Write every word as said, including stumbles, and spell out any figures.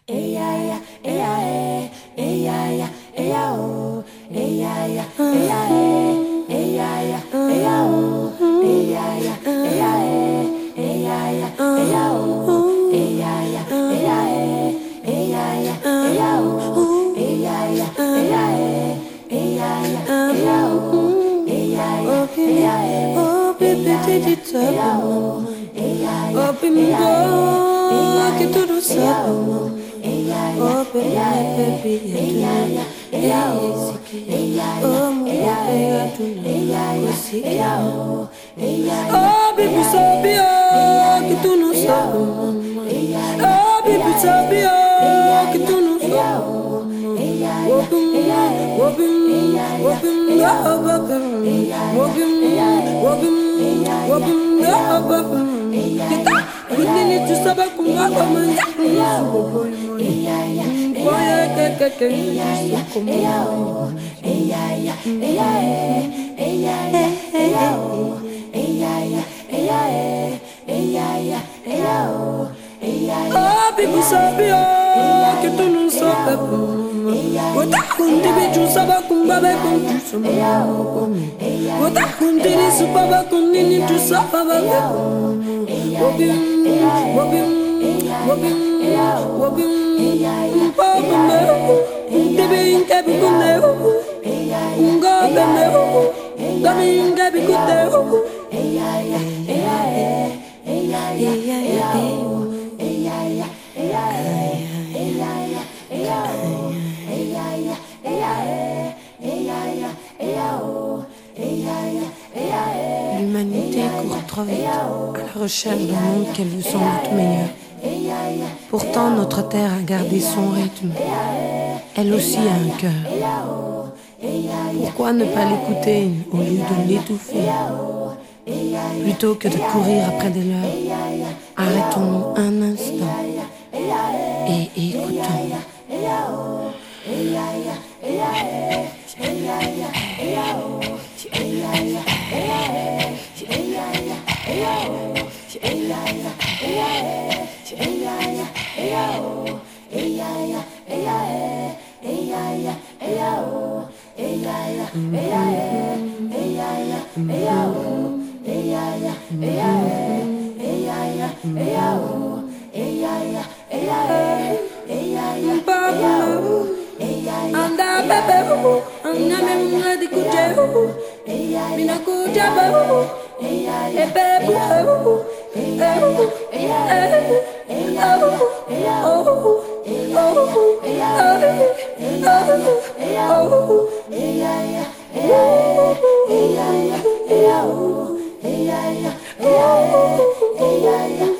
Eya, eya, eya, eya, eya, oh, eya, eya, eya, eya, eya, oh, eya, eya, eya, eya, eya, oh, eya, eya, eya, eya, eya, oh, eya, eya, eya, eya, eya, oh, eya, eya, eya, oh baby, did you tell me? Oh baby, go que tudo sabe, oh baby, baby, I do not consegui, oh mulher, I do not consegui. Oh baby, sabe oh que tu não sabe, oh baby, sabe oh que tu não sabe. Wobim, wobim, wobim, wobim, wobim, wobim, wobim, wobim. Kita, kita ni tu sabah kumba kumba ya. Boya ke ke ke kumba. Oh, baby, sabe oh que tu não sabe. Wota kunti bichu saba kumba be kunti suma Wota kunti ni supaba kunti ni tu saba be Wobim, wobim, wobim, wobim Mpaba me, tibi inke bi kunde Nga be me, gami inke bi kunde Eya, eya, eya, eya, eya, eya, L'humanité court trop vite à la recherche d'un monde qu'elle veut sans doute meilleur. Pourtant, notre terre a gardé son rythme. Elle aussi a un cœur. Pourquoi ne pas l'écouter au lieu de l'étouffer? Plutôt que de courir après des leurs, arrêtons-nous un instant et écoutons. Anda bebe, anda me muna di kuje, mina kuje bebe, e bebe, oh,